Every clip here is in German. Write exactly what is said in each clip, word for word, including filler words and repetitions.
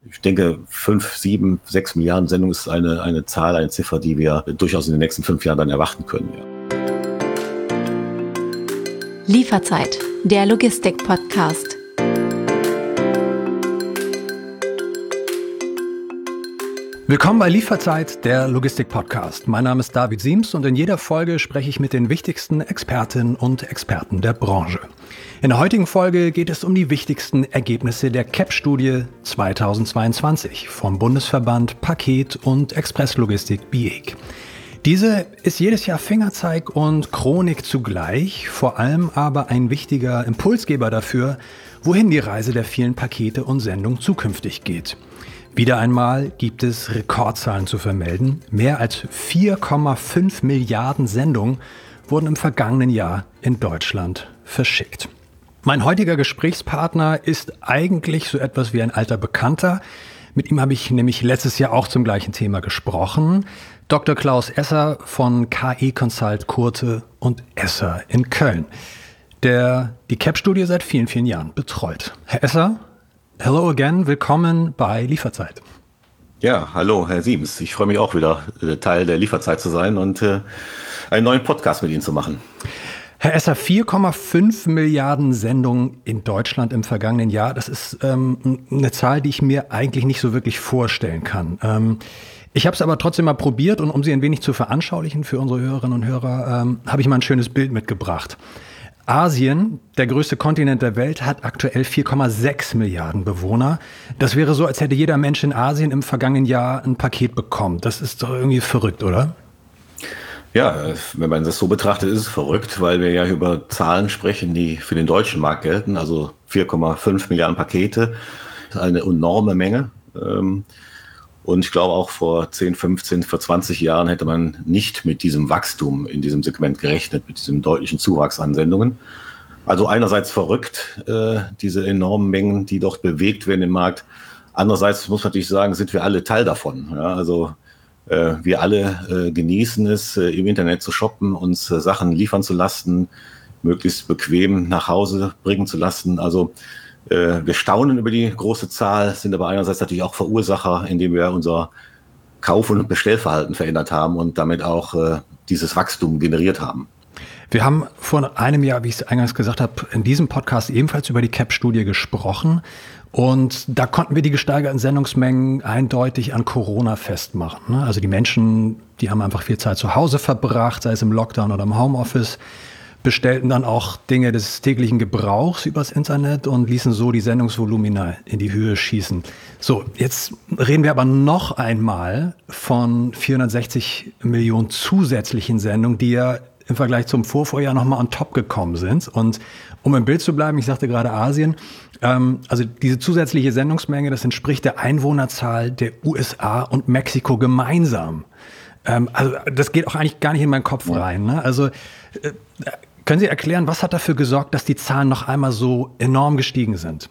Ich denke, fünf, sieben, sechs Milliarden Sendungen ist eine, eine Zahl, eine Ziffer, die wir durchaus in den nächsten fünf Jahren dann erwarten können. Ja. Lieferzeit, der Logistik-Podcast. Willkommen bei Lieferzeit, der Logistik-Podcast. Mein Name ist David Siems und in jeder Folge spreche ich mit den wichtigsten Expertinnen und Experten der Branche. In der heutigen Folge geht es um die wichtigsten Ergebnisse der C E P-Studie zweitausendzweiundzwanzig vom Bundesverband Paket- und Expresslogistik B I E C. Diese ist jedes Jahr Fingerzeig und Chronik zugleich, vor allem aber ein wichtiger Impulsgeber dafür, wohin die Reise der vielen Pakete und Sendungen zukünftig geht. Wieder einmal gibt es Rekordzahlen zu vermelden. Mehr als vier Komma fünf Milliarden Sendungen wurden im vergangenen Jahr in Deutschland verschickt. Mein heutiger Gesprächspartner ist eigentlich so etwas wie ein alter Bekannter. Mit ihm habe ich nämlich letztes Jahr auch zum gleichen Thema gesprochen. Doktor Klaus Esser von K E Consult Kurte und Esser in Köln, der die C E P-Studie seit vielen, vielen Jahren betreut. Herr Esser, hello again, willkommen bei Lieferzeit. Ja, hallo Herr Siems. Ich freue mich auch wieder, Teil der Lieferzeit zu sein und äh, einen neuen Podcast mit Ihnen zu machen. Herr Esser, vier Komma fünf Milliarden Sendungen in Deutschland im vergangenen Jahr. Das ist ähm, eine Zahl, die ich mir eigentlich nicht so wirklich vorstellen kann. Ähm, ich habe es aber trotzdem mal probiert und um sie ein wenig zu veranschaulichen für unsere Hörerinnen und Hörer, ähm, habe ich mal ein schönes Bild mitgebracht. Asien, der größte Kontinent der Welt, hat aktuell vier Komma sechs Milliarden Bewohner. Das wäre so, als hätte jeder Mensch in Asien im vergangenen Jahr ein Paket bekommen. Das ist doch irgendwie verrückt, oder? Ja, wenn man das so betrachtet, ist es verrückt, weil wir ja über Zahlen sprechen, die für den deutschen Markt gelten. Also vier Komma fünf Milliarden Pakete, eine enorme Menge. Und ich glaube auch vor zehn, fünfzehn, vor zwanzig Jahren hätte man nicht mit diesem Wachstum in diesem Segment gerechnet, mit diesem deutlichen Zuwachs an Sendungen. Also einerseits verrückt, diese enormen Mengen, die dort bewegt werden im Markt. Andererseits muss man natürlich sagen, sind wir alle Teil davon. Ja, also äh, wir alle äh, genießen es, äh, im Internet zu shoppen, uns äh, Sachen liefern zu lassen, möglichst bequem nach Hause bringen zu lassen. Also äh, wir staunen über die große Zahl, sind aber einerseits natürlich auch Verursacher, indem wir unser Kauf- und Bestellverhalten verändert haben und damit auch äh, dieses Wachstum generiert haben. Wir haben vor einem Jahr, wie ich es eingangs gesagt habe, in diesem Podcast ebenfalls über die C E P-Studie gesprochen. Und da konnten wir die gesteigerten Sendungsmengen eindeutig an Corona festmachen. Also die Menschen, die haben einfach viel Zeit zu Hause verbracht, sei es im Lockdown oder im Homeoffice, bestellten dann auch Dinge des täglichen Gebrauchs übers Internet und ließen so die Sendungsvolumina in die Höhe schießen. So, jetzt reden wir aber noch einmal von vierhundertsechzig Millionen zusätzlichen Sendungen, die ja im Vergleich zum Vorvorjahr nochmal on top gekommen sind. Und um im Bild zu bleiben, ich sagte gerade Asien, ähm, also diese zusätzliche Sendungsmenge, das entspricht der Einwohnerzahl der U S A und Mexiko gemeinsam. Ähm, also das geht auch eigentlich gar nicht in meinen Kopf rein. Ne? Also äh, können Sie erklären, was hat dafür gesorgt, dass die Zahlen noch einmal so enorm gestiegen sind?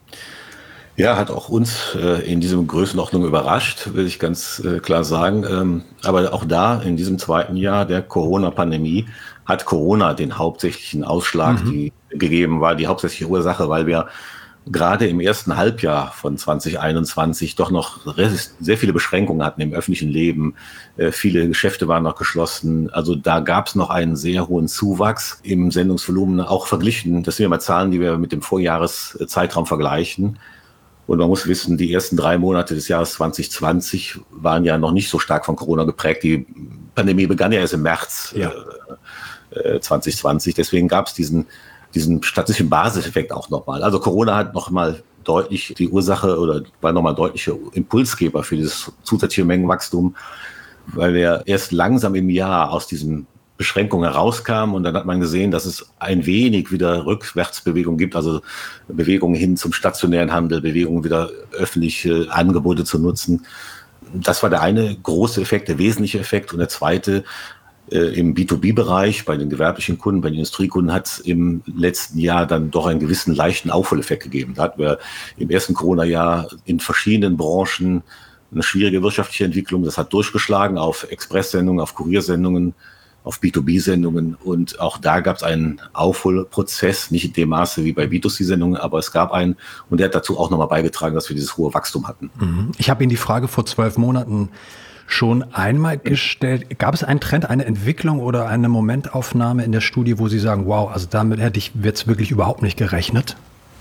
Ja, hat auch uns äh, in dieser Größenordnung überrascht, will ich ganz äh, klar sagen. Ähm, aber auch da, in diesem zweiten Jahr der Corona-Pandemie, hat Corona den hauptsächlichen Ausschlag mhm. die, gegeben, war die hauptsächliche Ursache, weil wir gerade im ersten Halbjahr von zwanzig einundzwanzig doch noch sehr viele Beschränkungen hatten im öffentlichen Leben. Äh, viele Geschäfte waren noch geschlossen. Also da gab es noch einen sehr hohen Zuwachs im Sendungsvolumen, auch verglichen. Das sind ja mal Zahlen, die wir mit dem Vorjahreszeitraum vergleichen. Und man muss wissen, die ersten drei Monate des Jahres zwanzig zwanzig waren ja noch nicht so stark von Corona geprägt. Die Pandemie begann ja erst im März ja. äh, zwanzig zwanzig. Deswegen gab es diesen, diesen statistischen Basiseffekt auch nochmal. Also Corona hat nochmal deutlich die Ursache oder war nochmal deutlicher Impulsgeber für dieses zusätzliche Mengenwachstum, weil wir erst langsam im Jahr aus diesem Beschränkung herauskam und dann hat man gesehen, dass es ein wenig wieder Rückwärtsbewegung gibt, also Bewegungen hin zum stationären Handel, Bewegungen wieder öffentliche Angebote zu nutzen. Das war der eine große Effekt, der wesentliche Effekt. Und der zweite, äh, im B zwei B-Bereich, bei den gewerblichen Kunden, bei den Industriekunden, hat es im letzten Jahr dann doch einen gewissen leichten Aufholeffekt gegeben. Da hatten wir im ersten Corona-Jahr in verschiedenen Branchen eine schwierige wirtschaftliche Entwicklung. Das hat durchgeschlagen auf Expresssendungen, auf Kuriersendungen, auf B zwei B-Sendungen. Und auch da gab es einen Aufholprozess, nicht in dem Maße wie bei B zwei C-Sendungen, aber es gab einen. Und der hat dazu auch nochmal beigetragen, dass wir dieses hohe Wachstum hatten. Ich habe Ihnen die Frage vor zwölf Monaten schon einmal gestellt. Gab es einen Trend, eine Entwicklung oder eine Momentaufnahme in der Studie, wo Sie sagen, wow, also damit hätte ich jetzt wirklich überhaupt nicht gerechnet?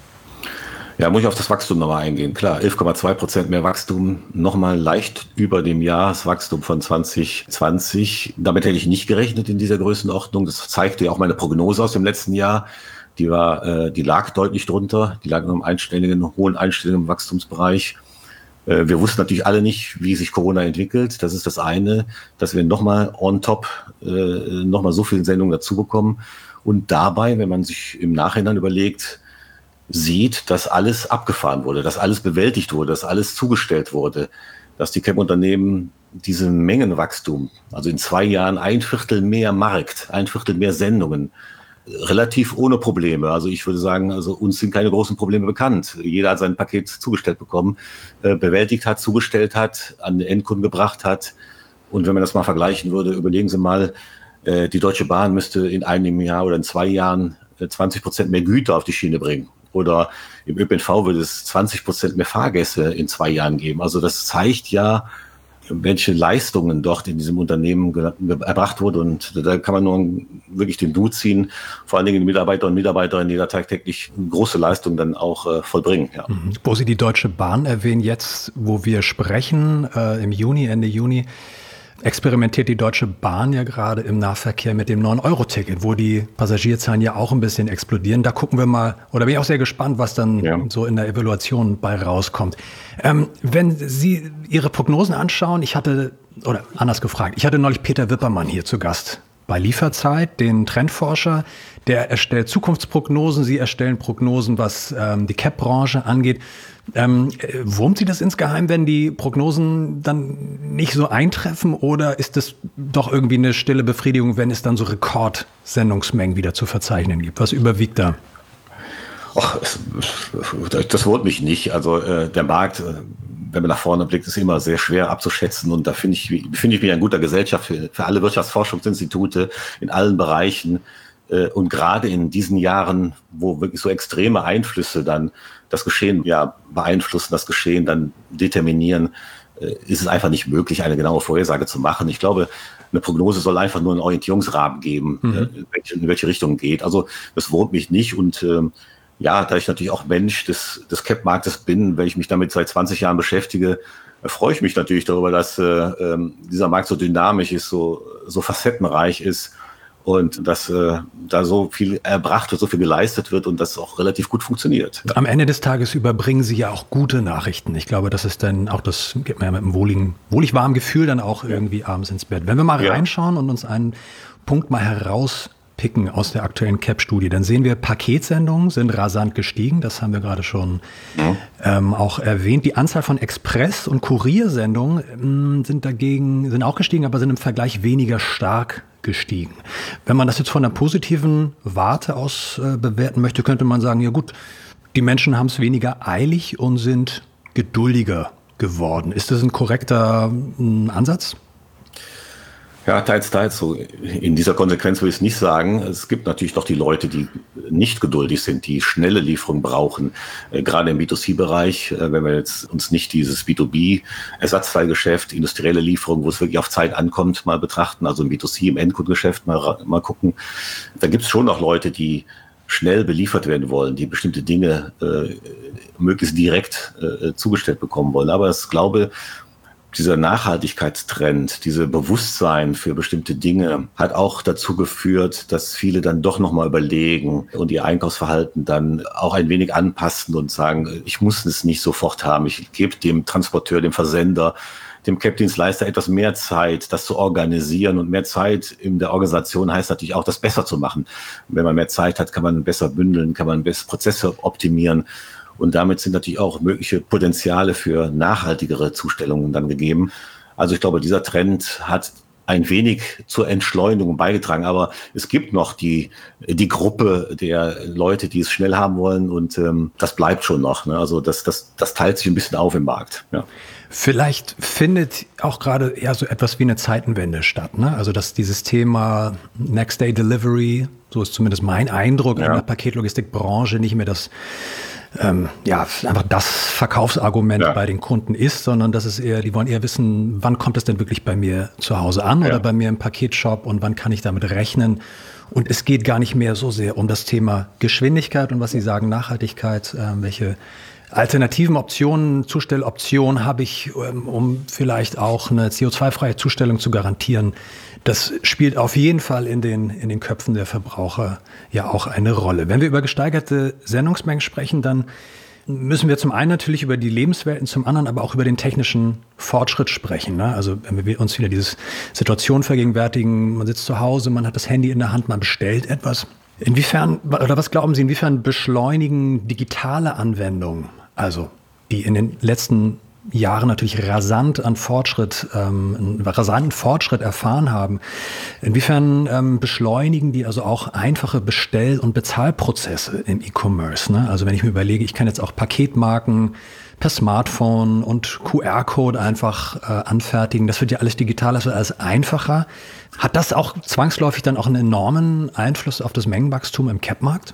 Ja, muss ich auf das Wachstum nochmal eingehen. Klar, elf Komma zwei Prozent mehr Wachstum, nochmal leicht über dem Jahreswachstum von zwanzig zwanzig. Damit hätte ich nicht gerechnet in dieser Größenordnung. Das zeigte ja auch meine Prognose aus dem letzten Jahr. Die war, äh, die lag deutlich drunter. Die lag in einem einstelligen, hohen einstelligen Wachstumsbereich. Wir wussten natürlich alle nicht, wie sich Corona entwickelt. Das ist das eine, dass wir nochmal on top, äh, nochmal so viele Sendungen dazu bekommen. Und dabei, wenn man sich im Nachhinein überlegt, sieht, dass alles abgefahren wurde, dass alles bewältigt wurde, dass alles zugestellt wurde, dass die C A M-Unternehmen diesen Mengenwachstum, also in zwei Jahren ein Viertel mehr Markt, ein Viertel mehr Sendungen, relativ ohne Probleme. Also ich würde sagen, also uns sind keine großen Probleme bekannt. Jeder hat sein Paket zugestellt bekommen, äh, bewältigt hat, zugestellt hat, an den Endkunden gebracht hat. Und wenn man das mal vergleichen würde, überlegen Sie mal, äh, die Deutsche Bahn müsste in einem Jahr oder in zwei Jahren äh, zwanzig Prozent mehr Güter auf die Schiene bringen. Oder im Ö P N V würde es zwanzig Prozent mehr Fahrgäste in zwei Jahren geben. Also das zeigt ja, welche Leistungen dort in diesem Unternehmen ge- ge- erbracht wurden. Und da kann man nur wirklich den Hut ziehen, vor allen Dingen die Mitarbeiter und Mitarbeiterinnen, die da tagtäglich große Leistungen dann auch äh, vollbringen. Ja. Mhm. Wo Sie die Deutsche Bahn erwähnen, jetzt, wo wir sprechen, äh, im Juni, Ende Juni, experimentiert die Deutsche Bahn ja gerade im Nahverkehr mit dem neun Euro Ticket, wo die Passagierzahlen ja auch ein bisschen explodieren. Da gucken wir mal, oder bin ich auch sehr gespannt, was dann ja. so in der Evaluation bei rauskommt. Ähm, wenn Sie Ihre Prognosen anschauen, ich hatte, oder anders gefragt, ich hatte neulich Peter Wippermann hier zu Gast bei Lieferzeit, den Trendforscher, der erstellt Zukunftsprognosen, Sie erstellen Prognosen, was ähm, die C A P-Branche angeht. Ähm, wurmt Sie das insgeheim, wenn die Prognosen dann nicht so eintreffen, oder ist das doch irgendwie eine stille Befriedigung, wenn es dann so Rekordsendungsmengen wieder zu verzeichnen gibt? Was überwiegt da? Ach, das wurmt mich nicht. Also äh, der Markt, wenn man nach vorne blickt, ist immer sehr schwer abzuschätzen. Und da finde ich, finde ich mich in guter Gesellschaft für, für alle Wirtschaftsforschungsinstitute in allen Bereichen. Äh, und gerade in diesen Jahren, wo wirklich so extreme Einflüsse dann das Geschehen ja beeinflussen, das Geschehen dann determinieren, äh, ist es einfach nicht möglich, eine genaue Vorhersage zu machen. Ich glaube, eine Prognose soll einfach nur einen Orientierungsrahmen geben, mhm. äh, in, welche, in welche Richtung geht. Also das wurmt mich nicht. Und äh, ja, da ich natürlich auch Mensch des, des C A P-Marktes bin, weil ich mich damit seit zwanzig Jahren beschäftige, äh, freue ich mich natürlich darüber, dass äh, äh, dieser Markt so dynamisch ist, so, so facettenreich ist. Und dass äh, da so viel erbracht wird, so viel geleistet wird und das auch relativ gut funktioniert. Am Ende des Tages überbringen Sie ja auch gute Nachrichten. Ich glaube, das ist dann auch, das gibt mir ja mit einem wohligen, wohlig warmen Gefühl dann auch ja. irgendwie abends ins Bett. Wenn wir mal ja. reinschauen und uns einen Punkt mal herauspicken aus der aktuellen C A P-Studie, dann sehen wir, Paketsendungen sind rasant gestiegen. Das haben wir gerade schon ja. ähm, auch erwähnt. Die Anzahl von Express- und Kuriersendungen ähm, sind dagegen, sind auch gestiegen, aber sind im Vergleich weniger stark gestiegen. Wenn man das jetzt von der positiven Warte aus äh, bewerten möchte, könnte man sagen, ja gut, die Menschen haben es weniger eilig und sind geduldiger geworden. Ist das ein korrekter äh, Ansatz? Ja, teils, teils. So in dieser Konsequenz würde ich es nicht sagen. Es gibt natürlich doch die Leute, die nicht geduldig sind, die schnelle Lieferung brauchen. Äh, gerade im B zwei C-Bereich, äh, wenn wir jetzt uns nicht dieses B zwei B-Ersatzteilgeschäft, industrielle Lieferung, wo es wirklich auf Zeit ankommt, mal betrachten, also im B zwei C, im Endkundengeschäft mal, mal gucken. Da gibt es schon noch Leute, die schnell beliefert werden wollen, die bestimmte Dinge äh, möglichst direkt äh, zugestellt bekommen wollen. Aber ich glaube, dieser Nachhaltigkeitstrend, diese Bewusstsein für bestimmte Dinge hat auch dazu geführt, dass viele dann doch nochmal überlegen und ihr Einkaufsverhalten dann auch ein wenig anpassen und sagen, ich muss es nicht sofort haben. Ich gebe dem Transporteur, dem Versender, dem C A P-Dienstleister etwas mehr Zeit, das zu organisieren. Und mehr Zeit in der Organisation heißt natürlich auch, das besser zu machen. Wenn man mehr Zeit hat, kann man besser bündeln, kann man besser Prozesse optimieren. Und damit sind natürlich auch mögliche Potenziale für nachhaltigere Zustellungen dann gegeben. Also ich glaube, dieser Trend hat ein wenig zur Entschleunigung beigetragen. Aber es gibt noch die, die Gruppe der Leute, die es schnell haben wollen und ähm, das bleibt schon noch. Ne? Also das, das, das teilt sich ein bisschen auf im Markt. Ja. Vielleicht findet auch gerade eher so etwas wie eine Zeitenwende statt, ne? Also dass dieses Thema Next Day Delivery, so ist zumindest mein Eindruck, ja, in der Paketlogistikbranche nicht mehr das, ähm, ja, einfach das Verkaufsargument ja. bei den Kunden ist, sondern dass es eher, die wollen eher wissen, wann kommt es denn wirklich bei mir zu Hause an ja. oder bei mir im Paketshop und wann kann ich damit rechnen? Und es geht gar nicht mehr so sehr um das Thema Geschwindigkeit und was Sie sagen, Nachhaltigkeit, äh, welche alternativen Optionen, Zustelloptionen habe ich, um vielleicht auch eine C O zwei freie Zustellung zu garantieren. Das spielt auf jeden Fall in den, in den Köpfen der Verbraucher ja auch eine Rolle. Wenn wir über gesteigerte Sendungsmengen sprechen, dann müssen wir zum einen natürlich über die Lebenswelten, zum anderen aber auch über den technischen Fortschritt sprechen. Ne? Also wenn wir uns wieder diese Situation vergegenwärtigen, man sitzt zu Hause, man hat das Handy in der Hand, man bestellt etwas. Inwiefern, oder was glauben Sie, inwiefern beschleunigen digitale Anwendungen, also die in den letzten Jahren natürlich rasant an Fortschritt, ähm, einen rasanten Fortschritt erfahren haben, inwiefern ähm, beschleunigen die also auch einfache Bestell- und Bezahlprozesse im E-Commerce? Ne? Also wenn ich mir überlege, ich kann jetzt auch Paketmarken per Smartphone und Q R-Code einfach äh, anfertigen, das wird ja alles digital, das wird alles einfacher. Hat das auch zwangsläufig dann auch einen enormen Einfluss auf das Mengenwachstum im Cap-Markt?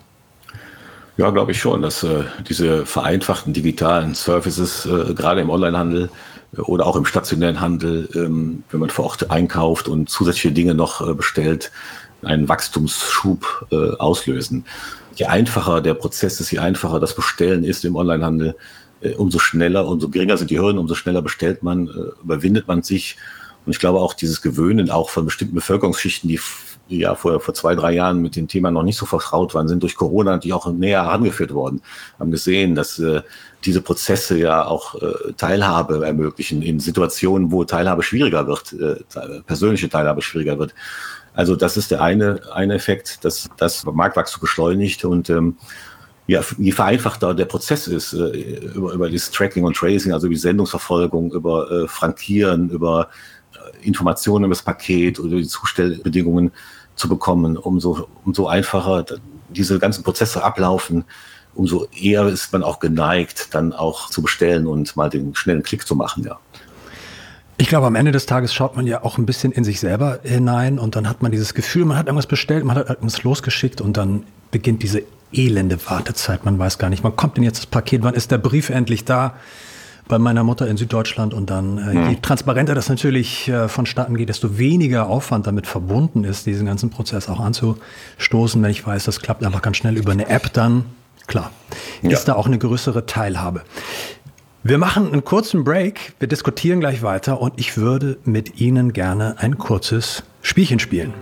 Ja, glaube ich schon, dass äh, diese vereinfachten digitalen Services, äh, gerade im Onlinehandel äh, oder auch im stationären Handel, ähm, wenn man vor Ort einkauft und zusätzliche Dinge noch äh, bestellt, einen Wachstumsschub äh, auslösen. Je einfacher der Prozess ist, je einfacher das Bestellen ist im Onlinehandel, äh, umso schneller, umso geringer sind die Hürden, umso schneller bestellt man, äh, überwindet man sich. Und ich glaube auch dieses Gewöhnen auch von bestimmten Bevölkerungsschichten, die ja vor, vor zwei, drei Jahren mit dem Thema noch nicht so vertraut waren, sind durch Corona natürlich auch näher herangeführt worden. Haben gesehen, dass äh, diese Prozesse ja auch äh, Teilhabe ermöglichen in Situationen, wo Teilhabe schwieriger wird, äh, persönliche Teilhabe schwieriger wird. Also das ist der eine, eine Effekt, dass das Marktwachstum beschleunigt und ähm, ja, je vereinfachter der Prozess ist, äh, über, über das Tracking und Tracing, also die Sendungsverfolgung, über äh, Frankieren, über Informationen über das Paket oder die Zustellbedingungen zu bekommen, umso, umso einfacher diese ganzen Prozesse ablaufen, umso eher ist man auch geneigt, dann auch zu bestellen und mal den schnellen Klick zu machen, ja. Ich glaube, am Ende des Tages schaut man ja auch ein bisschen in sich selber hinein und dann hat man dieses Gefühl, man hat irgendwas bestellt, man hat irgendwas losgeschickt und dann beginnt diese elende Wartezeit. Man weiß gar nicht, wann kommt denn jetzt das Paket, wann ist der Brief endlich da? Bei meiner Mutter in Süddeutschland und dann, äh, je transparenter das natürlich äh, vonstatten geht, desto weniger Aufwand damit verbunden ist, diesen ganzen Prozess auch anzustoßen. Wenn ich weiß, das klappt einfach ganz schnell über eine App, dann, klar, ja. ist da auch eine größere Teilhabe. Wir machen einen kurzen Break, wir diskutieren gleich weiter und ich würde mit Ihnen gerne ein kurzes Spielchen spielen.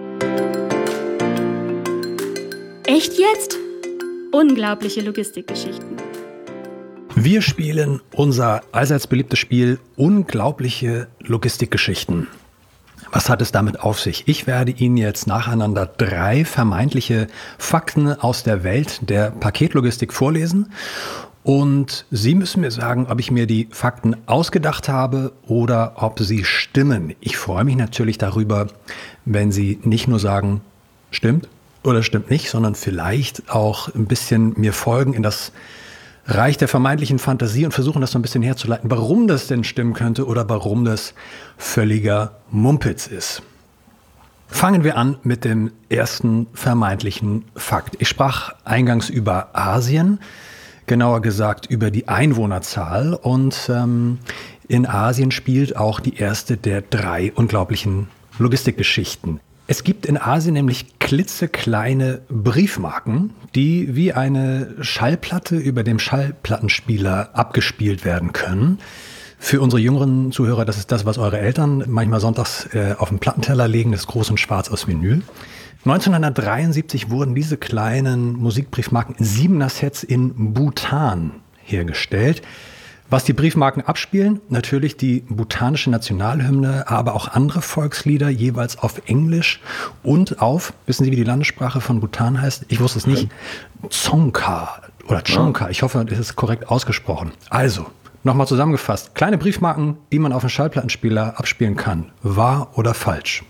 Echt jetzt? Unglaubliche Logistikgeschichten. Wir spielen unser allseits beliebtes Spiel Unglaubliche Logistikgeschichten. Was hat es damit auf sich? Ich werde Ihnen jetzt nacheinander drei vermeintliche Fakten aus der Welt der Paketlogistik vorlesen. Und Sie müssen mir sagen, ob ich mir die Fakten ausgedacht habe oder ob sie stimmen. Ich freue mich natürlich darüber, wenn Sie nicht nur sagen, stimmt oder stimmt nicht, sondern vielleicht auch ein bisschen mir folgen in das Reich der vermeintlichen Fantasie und versuchen das so ein bisschen herzuleiten, warum das denn stimmen könnte oder warum das völliger Mumpitz ist. Fangen wir an mit dem ersten vermeintlichen Fakt. Ich sprach eingangs über Asien, genauer gesagt über die Einwohnerzahl und ähm, in Asien spielt auch die erste der drei unglaublichen Logistikgeschichten. Es gibt in Asien nämlich klitzekleine Briefmarken, die wie eine Schallplatte über dem Schallplattenspieler abgespielt werden können. Für unsere jüngeren Zuhörer, das ist das, was eure Eltern manchmal sonntags äh, auf den Plattenteller legen, das groß und schwarz aus Vinyl. neunzehnhundertdreiundsiebzig wurden diese kleinen Musikbriefmarken in Siebener-Sets in Bhutan hergestellt. Was die Briefmarken abspielen, natürlich die bhutanische Nationalhymne, aber auch andere Volkslieder, jeweils auf Englisch und auf, wissen Sie, wie die Landessprache von Bhutan heißt? Ich wusste es nicht, Dzongkha oder Dzongkha, ich hoffe, das ist korrekt ausgesprochen. Also, Nochmal zusammengefasst, kleine Briefmarken, die man auf einen Schallplattenspieler abspielen kann. Wahr oder falsch?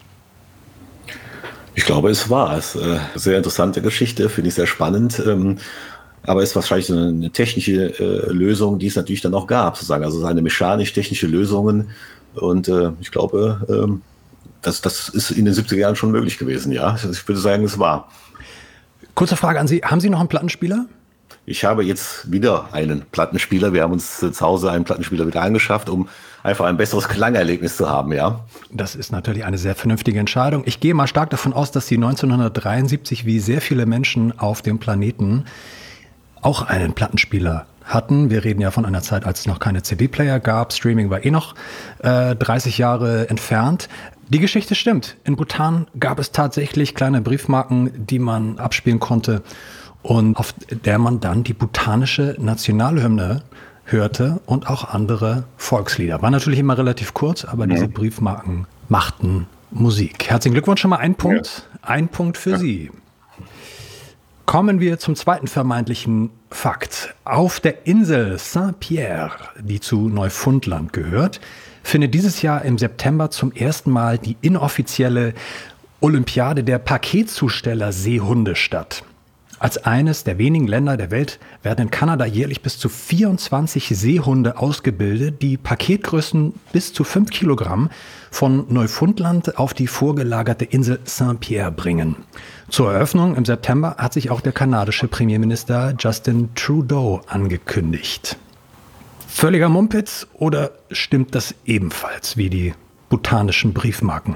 Ich glaube, es war es. Äh, sehr interessante Geschichte, finde ich sehr spannend. Ähm, aber es ist wahrscheinlich so eine technische äh, Lösung, die es natürlich dann auch gab, sozusagen. Also eine mechanisch-technische Lösungen. Und äh, ich glaube, ähm, das, das ist in den siebziger Jahren schon möglich gewesen, ja. Ich würde sagen, es war. Kurze Frage an Sie. Haben Sie noch einen Plattenspieler? Ich habe jetzt wieder einen Plattenspieler. Wir haben uns zu Hause einen Plattenspieler wieder angeschafft, um einfach ein besseres Klangerlebnis zu haben, ja. Das ist natürlich eine sehr vernünftige Entscheidung. Ich gehe mal stark davon aus, dass Sie neunzehnhundertdreiundsiebzig, wie sehr viele Menschen auf dem Planeten, auch einen Plattenspieler hatten. Wir reden ja von einer Zeit, als es noch keine C D-Player gab. Streaming war eh noch äh, dreißig Jahre entfernt. Die Geschichte stimmt. In Bhutan gab es tatsächlich kleine Briefmarken, die man abspielen konnte und auf der man dann die bhutanische Nationalhymne hörte und auch andere Volkslieder. War natürlich immer relativ kurz, aber ja. Diese Briefmarken machten Musik. Herzlichen Glückwunsch, schon mal ein Punkt. Ja. Ein Punkt für ja. Sie. Kommen wir zum zweiten vermeintlichen Fakt. Auf der Insel Saint-Pierre, die zu Neufundland gehört, findet dieses Jahr im September zum ersten Mal die inoffizielle Olympiade der Paketzusteller Seehunde statt. Als eines der wenigen Länder der Welt werden in Kanada jährlich bis zu vierundzwanzig Seehunde ausgebildet, die Paketgrößen bis zu fünf Kilogramm von Neufundland auf die vorgelagerte Insel Saint-Pierre bringen. Zur Eröffnung im September hat sich auch der kanadische Premierminister Justin Trudeau angekündigt. Völliger Mumpitz oder stimmt das ebenfalls wie die bhutanischen Briefmarken?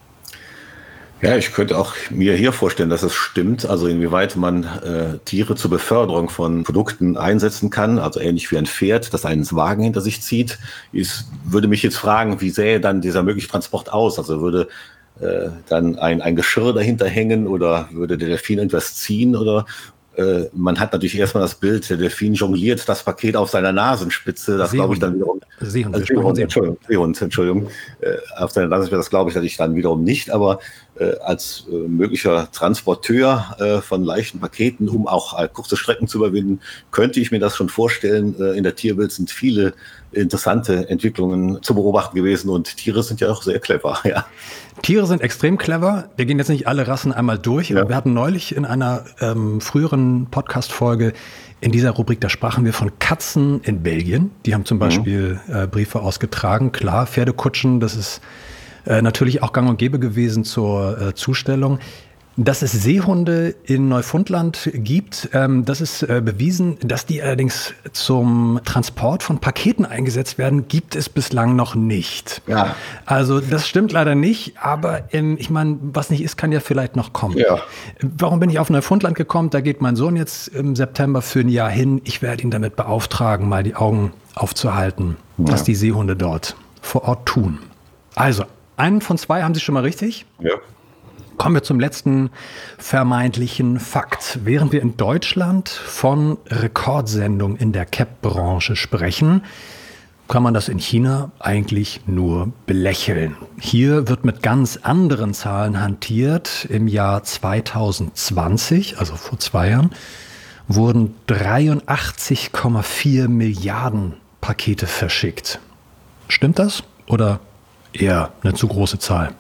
Ja, ich könnte auch mir hier vorstellen, dass es stimmt, also inwieweit man äh, Tiere zur Beförderung von Produkten einsetzen kann, also ähnlich wie ein Pferd, das einen Wagen hinter sich zieht. Ich würde mich jetzt fragen, wie sähe dann dieser mögliche Transport aus? Also würde äh, dann ein, ein Geschirr dahinter hängen oder würde der Delfin etwas ziehen oder äh, man hat natürlich erstmal das Bild, der Delfin jongliert das Paket auf seiner Nasenspitze, das glaube ich dann wiederum. Seehund, also Seehund, Entschuldigung, Seehund, Entschuldigung. Äh, auf seiner Nasenspitze, das glaube ich natürlich dann wiederum nicht, aber äh, als äh, möglicher Transporteur äh, von leichten Paketen, um auch äh, kurze Strecken zu überwinden, könnte ich mir das schon vorstellen. Äh, in der Tierwelt sind viele interessante Entwicklungen zu beobachten gewesen und Tiere sind ja auch sehr clever, ja. Tiere sind extrem clever. Wir gehen jetzt nicht alle Rassen einmal durch. Ja. Wir hatten neulich in einer ähm, früheren Podcast-Folge in dieser Rubrik, da sprachen wir von Katzen in Belgien. Die haben zum Beispiel mhm. äh, Briefe ausgetragen. Klar, Pferdekutschen, das ist äh, natürlich auch gang und gäbe gewesen zur äh, Zustellung. Dass es Seehunde in Neufundland gibt, ähm, das ist äh, bewiesen. Dass die allerdings zum Transport von Paketen eingesetzt werden, gibt es bislang noch nicht. Ja. Also das stimmt leider nicht, aber ähm, ich meine, was nicht ist, kann ja vielleicht noch kommen. Ja. Warum bin ich auf Neufundland gekommen? Da geht mein Sohn jetzt im September für ein Jahr hin. Ich werde ihn damit beauftragen, mal die Augen aufzuhalten, ja. was die Seehunde dort vor Ort tun. Also, einen von zwei haben Sie schon mal richtig. Ja. Kommen wir zum letzten vermeintlichen Fakt. Während wir in Deutschland von Rekordsendungen in der C A P-Branche sprechen, kann man das in China eigentlich nur belächeln. Hier wird mit ganz anderen Zahlen hantiert. Im Jahr zweitausendzwanzig, also vor zwei Jahren, wurden dreiundachtzig Komma vier Milliarden Pakete verschickt. Stimmt das oder eher eine zu große Zahl?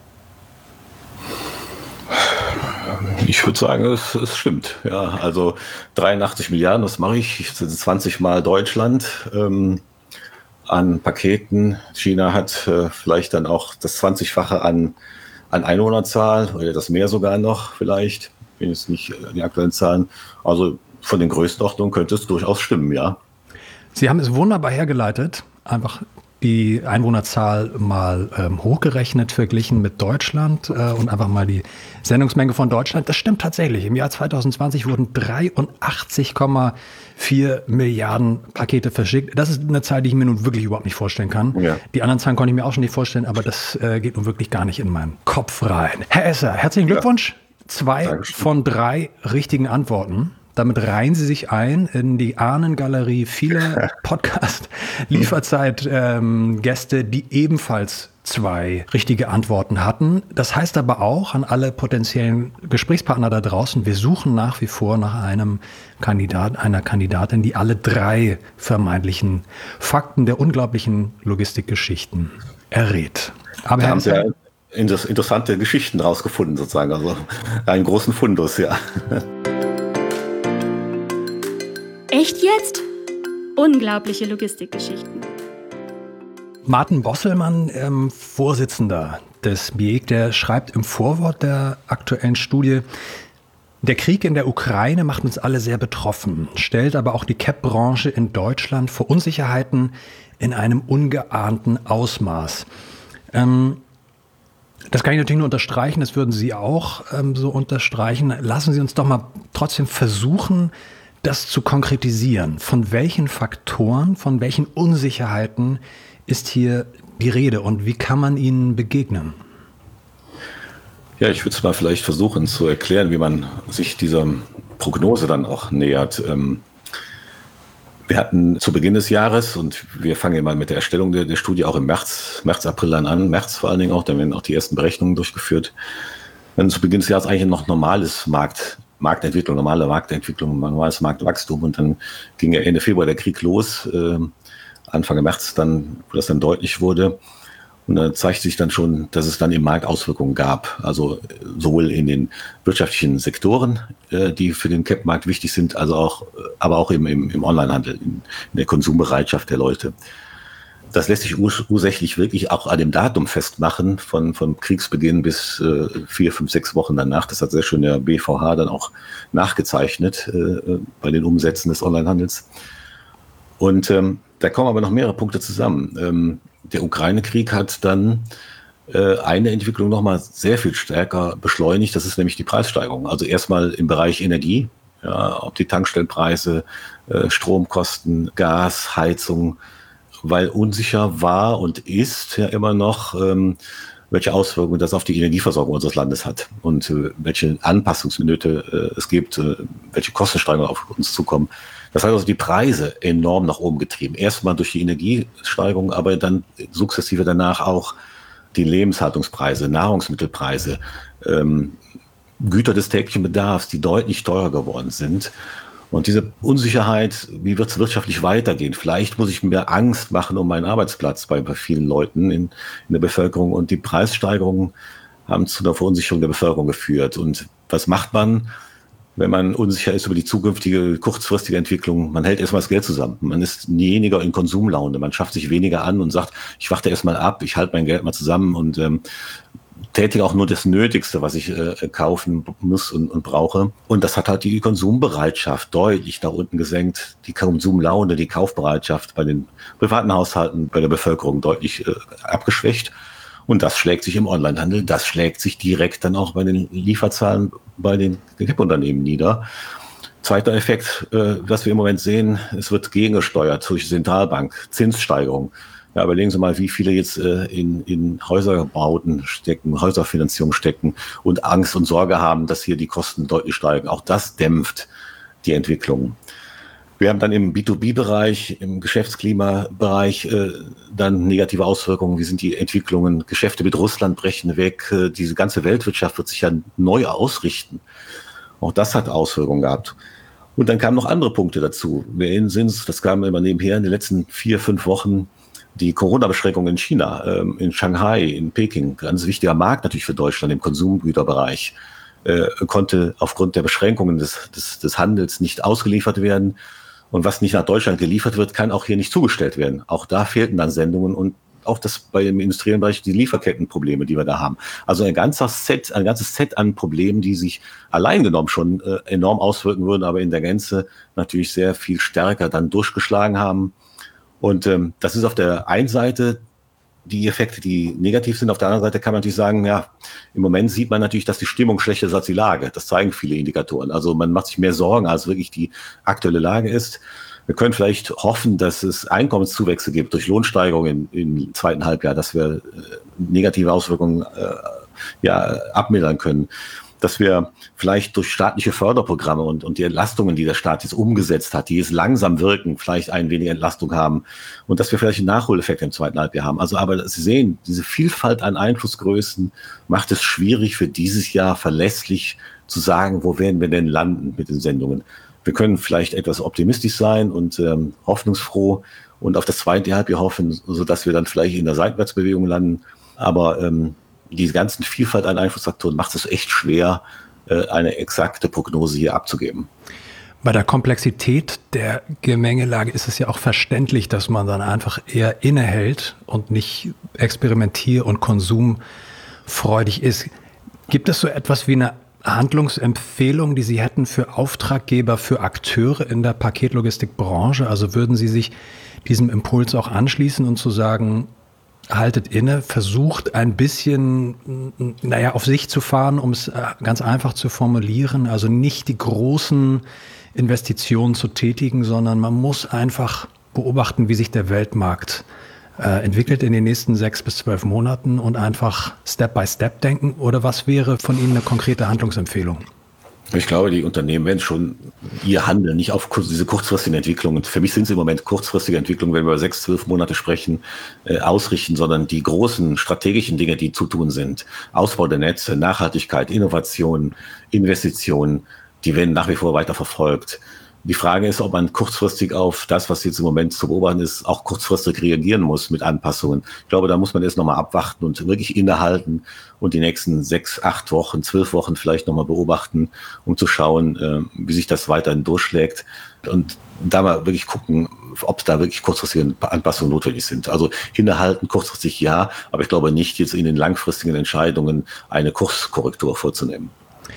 Ich würde sagen, es, es stimmt. Ja, also dreiundachtzig Milliarden, das mache ich. Das sind zwanzig Mal Deutschland ähm, an Paketen. China hat äh, vielleicht dann auch das zwanzigfache an, an Einwohnerzahl oder das mehr sogar noch vielleicht. Ich bin jetzt nicht die aktuellen Zahlen. Also von den Größenordnungen könnte es durchaus stimmen, ja. Sie haben es wunderbar hergeleitet. Einfach die Einwohnerzahl mal ähm, hochgerechnet, verglichen mit Deutschland äh, und einfach mal die Sendungsmenge von Deutschland. Das stimmt tatsächlich. Im Jahr zweitausendzwanzig wurden dreiundachtzig Komma vier Milliarden Pakete verschickt. Das ist eine Zahl, die ich mir nun wirklich überhaupt nicht vorstellen kann. Ja. Die anderen Zahlen konnte ich mir auch schon nicht vorstellen, aber das äh, geht nun wirklich gar nicht in meinen Kopf rein. Herr Esser, herzlichen Glückwunsch. Ja. Zwei Dankeschön. Von drei richtigen Antworten. Damit reihen Sie sich ein in die Ahnengalerie vieler Podcast-Lieferzeit-Gäste, ähm, die ebenfalls zwei richtige Antworten hatten. Das heißt aber auch an alle potenziellen Gesprächspartner da draußen, wir suchen nach wie vor nach einem Kandidat, einer Kandidatin, die alle drei vermeintlichen Fakten der unglaublichen Logistikgeschichten errät. Aber da Herr haben Sie ja interessante Geschichten rausgefunden, sozusagen, also einen großen Fundus, ja. Echt jetzt? Unglaubliche Logistikgeschichten. Martin Bosselmann, ähm, Vorsitzender des B I E G, der schreibt im Vorwort der aktuellen Studie, der Krieg in der Ukraine macht uns alle sehr betroffen, stellt aber auch die C A P-Branche in Deutschland vor Unsicherheiten in einem ungeahnten Ausmaß. Ähm, das kann ich natürlich nur unterstreichen, das würden Sie auch ähm, so unterstreichen. Lassen Sie uns doch mal trotzdem versuchen, das zu konkretisieren. Von welchen Faktoren, von welchen Unsicherheiten ist hier die Rede und wie kann man ihnen begegnen? Ja, ich würde es mal vielleicht versuchen zu erklären, wie man sich dieser Prognose dann auch nähert. Wir hatten zu Beginn des Jahres, und wir fangen ja mal mit der Erstellung der, der Studie auch im März, März, April dann an, März vor allen Dingen auch, da werden auch die ersten Berechnungen durchgeführt. Dann zu Beginn des Jahres eigentlich noch normales Markt, Marktentwicklung, normale Marktentwicklung, normales Marktwachstum, und dann ging ja Ende Februar der Krieg los, äh, Anfang März dann, wo das dann deutlich wurde. Und da zeigt sich dann schon, dass es dann im Markt Auswirkungen gab. Also sowohl in den wirtschaftlichen Sektoren, äh, die für den C A P-Markt wichtig sind, also auch, aber auch im, im, im Onlinehandel, in, in der Konsumbereitschaft der Leute. Das lässt sich urs- ursächlich wirklich auch an dem Datum festmachen, von, vom Kriegsbeginn bis äh, vier, fünf, sechs Wochen danach. Das hat sehr schön der B V H dann auch nachgezeichnet äh, bei den Umsätzen des Onlinehandels. Und ähm, da kommen aber noch mehrere Punkte zusammen. Ähm, der Ukraine-Krieg hat dann äh, eine Entwicklung nochmal sehr viel stärker beschleunigt. Das ist nämlich die Preissteigerung. Also erstmal im Bereich Energie, ja, ob die Tankstellenpreise, äh, Stromkosten, Gas, Heizung, weil unsicher war und ist ja immer noch, ähm, welche Auswirkungen das auf die Energieversorgung unseres Landes hat und äh, welche Anpassungsnöte äh, es gibt, äh, welche Kostensteigerungen auf uns zukommen. Das hat also die Preise enorm nach oben getrieben. Erstmal durch die Energiesteigerung, aber dann sukzessive danach auch die Lebenshaltungspreise, Nahrungsmittelpreise, ähm, Güter des täglichen Bedarfs, die deutlich teurer geworden sind. Und diese Unsicherheit, wie wird es wirtschaftlich weitergehen? Vielleicht muss ich mir Angst machen um meinen Arbeitsplatz bei, bei vielen Leuten in, in der Bevölkerung. Und die Preissteigerungen haben zu einer Verunsicherung der Bevölkerung geführt. Und was macht man, wenn man unsicher ist über die zukünftige, kurzfristige Entwicklung? Man hält erstmal das Geld zusammen. Man ist weniger in Konsumlaune. Man schafft sich weniger an und sagt, ich warte erstmal ab, ich halte mein Geld mal zusammen und ähm, tätige auch nur das Nötigste, was ich äh, kaufen muss und, und brauche. Und das hat halt die Konsumbereitschaft deutlich nach unten gesenkt. Die Konsumlaune, die Kaufbereitschaft bei den privaten Haushalten, bei der Bevölkerung deutlich äh, abgeschwächt. Und das schlägt sich im Onlinehandel, das schlägt sich direkt dann auch bei den Lieferzahlen bei den C A P-Unternehmen nieder. Zweiter Effekt, äh, was wir im Moment sehen, es wird gegengesteuert durch die Zentralbank, Zinssteigerung. Ja, überlegen Sie mal, wie viele jetzt äh, in, in Häuserbauten stecken, Häuserfinanzierung stecken und Angst und Sorge haben, dass hier die Kosten deutlich steigen. Auch das dämpft die Entwicklung. Wir haben dann im B zwei B-Bereich, im Geschäftsklimabereich äh, dann negative Auswirkungen. Wie sind die Entwicklungen? Geschäfte mit Russland brechen weg. Äh, diese ganze Weltwirtschaft wird sich ja neu ausrichten. Auch das hat Auswirkungen gehabt. Und dann kamen noch andere Punkte dazu. Wir erinnern uns, das kam immer nebenher in den letzten vier, fünf Wochen, die Corona-Beschränkungen in China, ähm, in Shanghai, in Peking, ganz wichtiger Markt natürlich für Deutschland im Konsumgüterbereich, äh, konnte aufgrund der Beschränkungen des, des, des Handels nicht ausgeliefert werden. Und was nicht nach Deutschland geliefert wird, kann auch hier nicht zugestellt werden. Auch da fehlten dann Sendungen und auch das bei dem industriellen Bereich die Lieferkettenprobleme, die wir da haben. Also ein ganzer Set, ein ganzes Set an Problemen, die sich allein genommen schon äh, enorm auswirken würden, aber in der Gänze natürlich sehr viel stärker dann durchgeschlagen haben. Und ähm, das ist auf der einen Seite die Effekte, die negativ sind. Auf der anderen Seite kann man natürlich sagen, ja, im Moment sieht man natürlich, dass die Stimmung schlechter ist als die Lage. Das zeigen viele Indikatoren. Also man macht sich mehr Sorgen, als wirklich die aktuelle Lage ist. Wir können vielleicht hoffen, dass es Einkommenszuwächse gibt durch Lohnsteigerungen im, im zweiten Halbjahr, dass wir äh, negative Auswirkungen äh, ja, abmildern können. dass wir vielleicht durch staatliche Förderprogramme und, und die Entlastungen, die der Staat jetzt umgesetzt hat, die jetzt langsam wirken, vielleicht ein wenig Entlastung haben und dass wir vielleicht einen Nachholeffekt im zweiten Halbjahr haben. Also aber Sie sehen, diese Vielfalt an Einflussgrößen macht es schwierig für dieses Jahr verlässlich zu sagen, wo werden wir denn landen mit den Sendungen. Wir können vielleicht etwas optimistisch sein und ähm, hoffnungsfroh und auf das zweite Halbjahr hoffen, sodass wir dann vielleicht in der Seitwärtsbewegung landen. Aber ähm, diese ganzen Vielfalt an Einflussfaktoren macht es echt schwer, äh, eine exakte Prognose hier abzugeben. Bei der Komplexität der Gemengelage ist es ja auch verständlich, dass man dann einfach eher innehält und nicht experimentier- und konsumfreudig ist. Gibt es so etwas wie eine Handlungsempfehlung, die Sie hätten für Auftraggeber, für Akteure in der Paketlogistikbranche? Also würden Sie sich diesem Impuls auch anschließen und zu sagen, haltet inne, versucht ein bisschen, naja, auf sich zu fahren, um es ganz einfach zu formulieren, also nicht die großen Investitionen zu tätigen, sondern man muss einfach beobachten, wie sich der Weltmarkt äh, entwickelt in den nächsten sechs bis zwölf Monaten und einfach Step by Step denken? Oder was wäre von Ihnen eine konkrete Handlungsempfehlung? Ich glaube, die Unternehmen werden schon ihr Handeln nicht auf diese kurzfristigen Entwicklungen, für mich sind es im Moment kurzfristige Entwicklungen, wenn wir über sechs, zwölf Monate sprechen, äh, ausrichten, sondern die großen strategischen Dinge, die zu tun sind, Ausbau der Netze, Nachhaltigkeit, Innovation, Investitionen, die werden nach wie vor weiter verfolgt. Die Frage ist, ob man kurzfristig auf das, was jetzt im Moment zu beobachten ist, auch kurzfristig reagieren muss mit Anpassungen. Ich glaube, da muss man erst nochmal abwarten und wirklich innehalten und die nächsten sechs, acht Wochen, zwölf Wochen vielleicht nochmal beobachten, um zu schauen, wie sich das weiterhin durchschlägt und da mal wirklich gucken, ob da wirklich kurzfristige Anpassungen notwendig sind. Also innehalten kurzfristig ja, aber ich glaube nicht, jetzt in den langfristigen Entscheidungen eine Kurskorrektur vorzunehmen.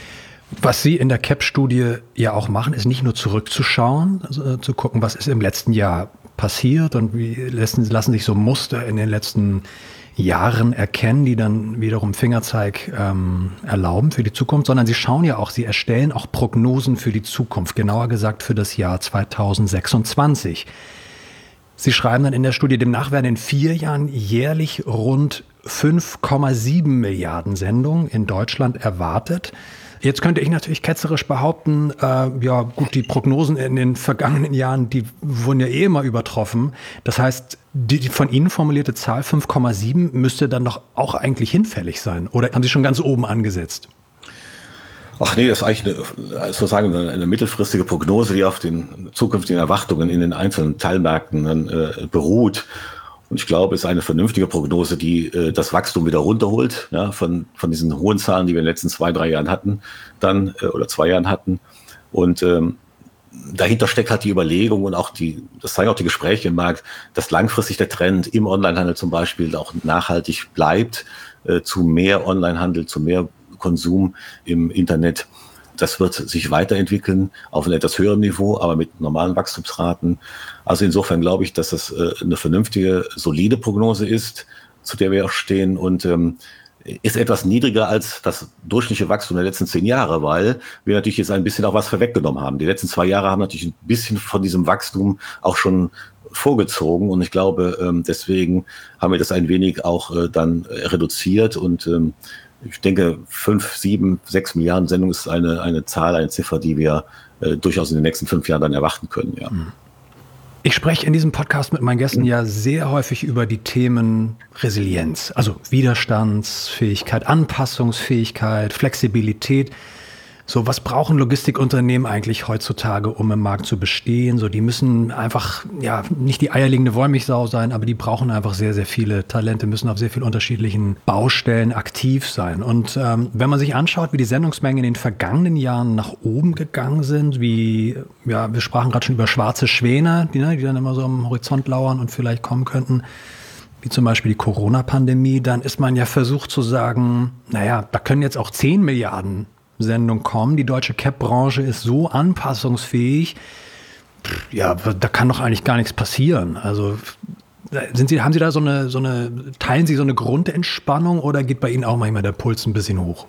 Was Sie in der C A P-Studie ja auch machen, ist nicht nur zurückzuschauen, also zu gucken, was ist im letzten Jahr passiert und wie lassen, lassen sich so Muster in den letzten Jahren erkennen, die dann wiederum Fingerzeig ähm, erlauben für die Zukunft, sondern Sie schauen ja auch, Sie erstellen auch Prognosen für die Zukunft, genauer gesagt für das Jahr zweitausendsechsundzwanzig. Sie schreiben dann in der Studie, demnach werden in vier Jahren jährlich rund fünf Komma sieben Milliarden Sendungen in Deutschland erwartet. Jetzt könnte ich natürlich ketzerisch behaupten, äh, ja gut, die Prognosen in den vergangenen Jahren, die wurden ja eh immer übertroffen. Das heißt, die, die von Ihnen formulierte Zahl fünf Komma sieben müsste dann doch auch eigentlich hinfällig sein. Oder haben Sie schon ganz oben angesetzt? Ach nee, das ist eigentlich eine, sozusagen eine mittelfristige Prognose, die auf den zukünftigen Erwartungen in den einzelnen Teilmärkten dann, äh, beruht. Und ich glaube, es ist eine vernünftige Prognose, die äh, das Wachstum wieder runterholt, ja, von, von diesen hohen Zahlen, die wir in den letzten zwei, drei Jahren hatten, dann äh, oder zwei Jahren hatten. Und ähm, dahinter steckt halt die Überlegung und auch die, das zeigen auch die Gespräche im Markt, dass langfristig der Trend im Onlinehandel zum Beispiel auch nachhaltig bleibt, äh, zu mehr Onlinehandel, zu mehr Konsum im Internet. Das wird sich weiterentwickeln auf einem etwas höherem Niveau, aber mit normalen Wachstumsraten. Also insofern glaube ich, dass das äh, eine vernünftige, solide Prognose ist, zu der wir auch stehen und ähm, ist etwas niedriger als das durchschnittliche Wachstum der letzten zehn Jahre, weil wir natürlich jetzt ein bisschen auch was vorweggenommen haben. Die letzten zwei Jahre haben natürlich ein bisschen von diesem Wachstum auch schon vorgezogen und ich glaube, ähm, deswegen haben wir das ein wenig auch äh, dann reduziert und ähm, ich denke, fünf, sieben, sechs Milliarden Sendungen ist eine, eine Zahl, eine Ziffer, die wir äh, durchaus in den nächsten fünf Jahren dann erwarten können. Ja. Ich spreche in diesem Podcast mit meinen Gästen ja sehr häufig über die Themen Resilienz, also Widerstandsfähigkeit, Anpassungsfähigkeit, Flexibilität. So, was brauchen Logistikunternehmen eigentlich heutzutage, um im Markt zu bestehen? So, die müssen einfach, ja, nicht die eierlegende Wollmilchsau sein, aber die brauchen einfach sehr, sehr viele Talente, müssen auf sehr vielen unterschiedlichen Baustellen aktiv sein. Und ähm, wenn man sich anschaut, wie die Sendungsmengen in den vergangenen Jahren nach oben gegangen sind, wie, ja, wir sprachen gerade schon über schwarze Schwäne, die, ne, die dann immer so am Horizont lauern und vielleicht kommen könnten, wie zum Beispiel die Corona-Pandemie, dann ist man ja versucht zu sagen, naja, da können jetzt auch zehn Milliarden Sendung kommen. Die deutsche C A P-Branche ist so anpassungsfähig. Ja, da kann doch eigentlich gar nichts passieren. Also sind Sie, haben Sie da so eine, so eine, teilen Sie so eine Grundentspannung oder geht bei Ihnen auch manchmal der Puls ein bisschen hoch?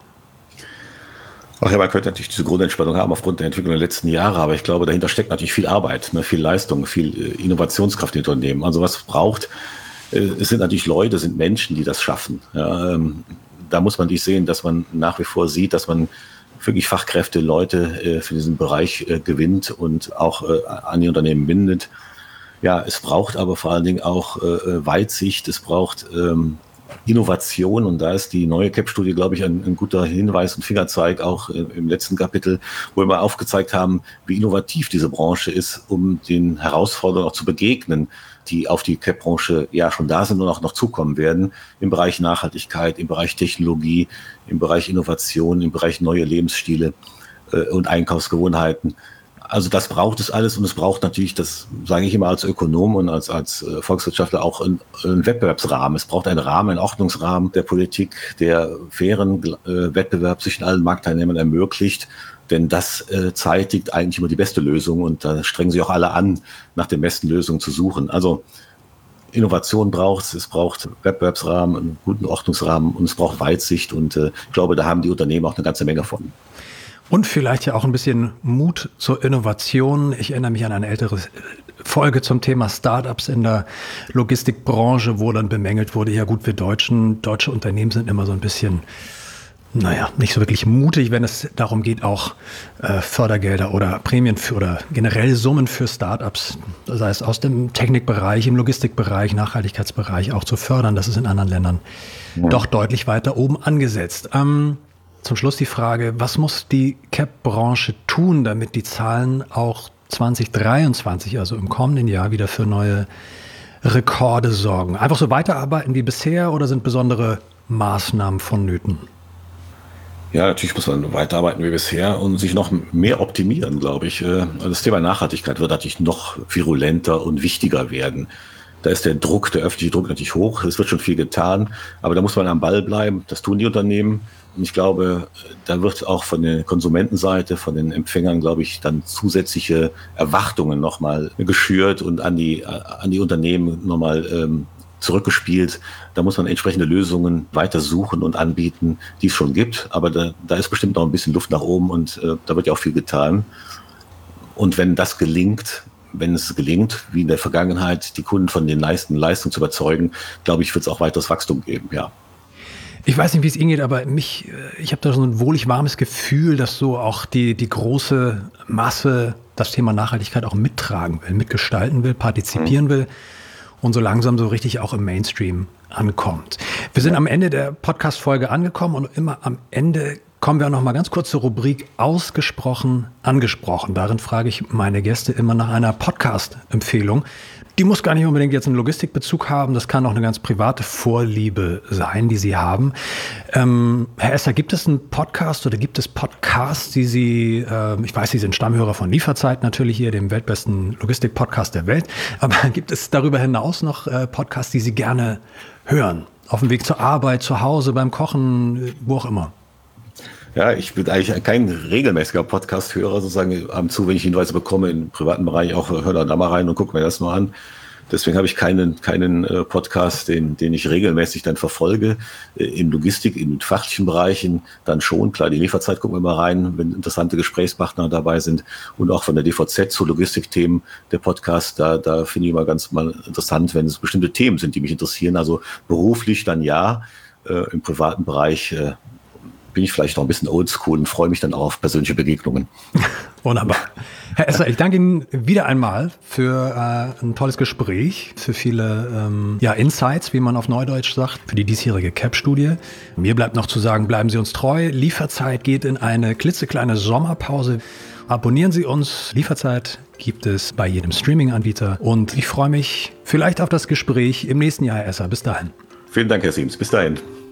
Ach ja, man könnte natürlich diese Grundentspannung haben aufgrund der Entwicklung der letzten Jahre, aber ich glaube, dahinter steckt natürlich viel Arbeit, ne, viel Leistung, viel Innovationskraft in den Unternehmen. Also was es braucht, es sind natürlich Leute, es sind Menschen, die das schaffen. Ja, ähm, da muss man nicht sehen, dass man nach wie vor sieht, dass man wirklich Fachkräfte, Leute äh, für diesen Bereich äh, gewinnt und auch äh, an die Unternehmen bindet. Ja, es braucht aber vor allen Dingen auch äh, Weitsicht, es braucht ähm, Innovation, und da ist die neue C A P-Studie, glaube ich, ein, ein guter Hinweis und Fingerzeig, auch äh, im letzten Kapitel, wo wir mal aufgezeigt haben, wie innovativ diese Branche ist, um den Herausforderungen auch zu begegnen, die auf die C A P-Branche ja schon da sind und auch noch zukommen werden, im Bereich Nachhaltigkeit, im Bereich Technologie, im Bereich Innovation, im Bereich neue Lebensstile äh, und Einkaufsgewohnheiten. Also das braucht es alles, und es braucht natürlich, das sage ich immer als Ökonom und als, als äh, Volkswirtschaftler, auch einen, einen Wettbewerbsrahmen. Es braucht einen Rahmen, einen Ordnungsrahmen der Politik, der fairen äh, Wettbewerb zwischen allen Marktteilnehmern ermöglicht. Denn das äh, zeitigt eigentlich immer die beste Lösung, und da strengen sich auch alle an, nach den besten Lösungen zu suchen. Also Innovation braucht es, es braucht Wettbewerbsrahmen, einen guten Ordnungsrahmen, und es braucht Weitsicht, und äh, ich glaube, da haben die Unternehmen auch eine ganze Menge von. Und vielleicht ja auch ein bisschen Mut zur Innovation. Ich erinnere mich an eine ältere Folge zum Thema Startups in der Logistikbranche, wo dann bemängelt wurde, ja gut, wir Deutschen, deutsche Unternehmen sind immer so ein bisschen, naja, nicht so wirklich mutig, wenn es darum geht, auch äh, Fördergelder oder Prämien für oder generell Summen für Startups, sei es aus dem Technikbereich, im Logistikbereich, Nachhaltigkeitsbereich auch zu fördern. Das ist in anderen Ländern ja doch deutlich weiter oben angesetzt. Ähm, Zum Schluss die Frage, was muss die C A P-Branche tun, damit die Zahlen auch zwanzig dreiundzwanzig, also im kommenden Jahr, wieder für neue Rekorde sorgen? Einfach so weiterarbeiten wie bisher, oder sind besondere Maßnahmen vonnöten? Ja, natürlich muss man weiterarbeiten wie bisher und sich noch mehr optimieren, glaube ich. Das Thema Nachhaltigkeit wird natürlich noch virulenter und wichtiger werden. Da ist der Druck, der öffentliche Druck natürlich hoch. Es wird schon viel getan, aber da muss man am Ball bleiben. Das tun die Unternehmen. Und ich glaube, da wird auch von der Konsumentenseite, von den Empfängern, glaube ich, dann zusätzliche Erwartungen nochmal geschürt und an die, an die Unternehmen nochmal ähm, zurückgespielt. Da muss man entsprechende Lösungen weiter suchen und anbieten, die es schon gibt. Aber da, da ist bestimmt noch ein bisschen Luft nach oben, und äh, da wird ja auch viel getan. Und wenn das gelingt, wenn es gelingt, wie in der Vergangenheit, die Kunden von den leisten Leistungen zu überzeugen, glaube ich, wird es auch weiteres Wachstum geben, ja. Ich weiß nicht, wie es Ihnen geht, aber mich, ich habe da so ein wohlig warmes Gefühl, dass so auch die, die große Masse das Thema Nachhaltigkeit auch mittragen will, mitgestalten will, partizipieren mhm. will und so langsam so richtig auch im Mainstream ankommt. Wir sind ja am Ende der Podcast-Folge angekommen, und immer am Ende kommen wir auch noch mal ganz kurz zur Rubrik Ausgesprochen angesprochen. Darin frage ich meine Gäste immer nach einer Podcast-Empfehlung. Die muss gar nicht unbedingt jetzt einen Logistikbezug haben. Das kann auch eine ganz private Vorliebe sein, die Sie haben. Ähm, Herr Esser, gibt es einen Podcast oder gibt es Podcasts, die Sie, äh, ich weiß, Sie sind Stammhörer von Lieferzeit natürlich hier, dem weltbesten Logistik-Podcast der Welt. Aber gibt es darüber hinaus noch äh, Podcasts, die Sie gerne hören? Auf dem Weg zur Arbeit, zu Hause, beim Kochen, wo auch immer? Ja, ich bin eigentlich kein regelmäßiger Podcast-Hörer, sozusagen ab und zu, wenn ich Hinweise bekomme im privaten Bereich, auch höre da mal rein und gucke mir das mal an. Deswegen habe ich keinen, keinen äh, Podcast, den, den ich regelmäßig dann verfolge. Äh, in Logistik, in fachlichen Bereichen dann schon. Klar, die Lieferzeit gucken wir mal rein, wenn interessante Gesprächspartner dabei sind. Und auch von der D V Z zu Logistikthemen, der Podcast, da, da finde ich immer ganz mal interessant, wenn es bestimmte Themen sind, die mich interessieren. Also beruflich dann ja, äh, im privaten Bereich äh, bin ich vielleicht noch ein bisschen oldschool und freue mich dann auch auf persönliche Begegnungen. Wunderbar. Herr Esser, ich danke Ihnen wieder einmal für äh, ein tolles Gespräch, für viele ähm, ja, Insights, wie man auf Neudeutsch sagt, für die diesjährige C A P-Studie. Mir bleibt noch zu sagen, bleiben Sie uns treu. Lieferzeit geht in eine klitzekleine Sommerpause. Abonnieren Sie uns. Lieferzeit gibt es bei jedem Streaming-Anbieter. Und ich freue mich vielleicht auf das Gespräch im nächsten Jahr, Herr Esser. Bis dahin. Vielen Dank, Herr Siems. Bis dahin.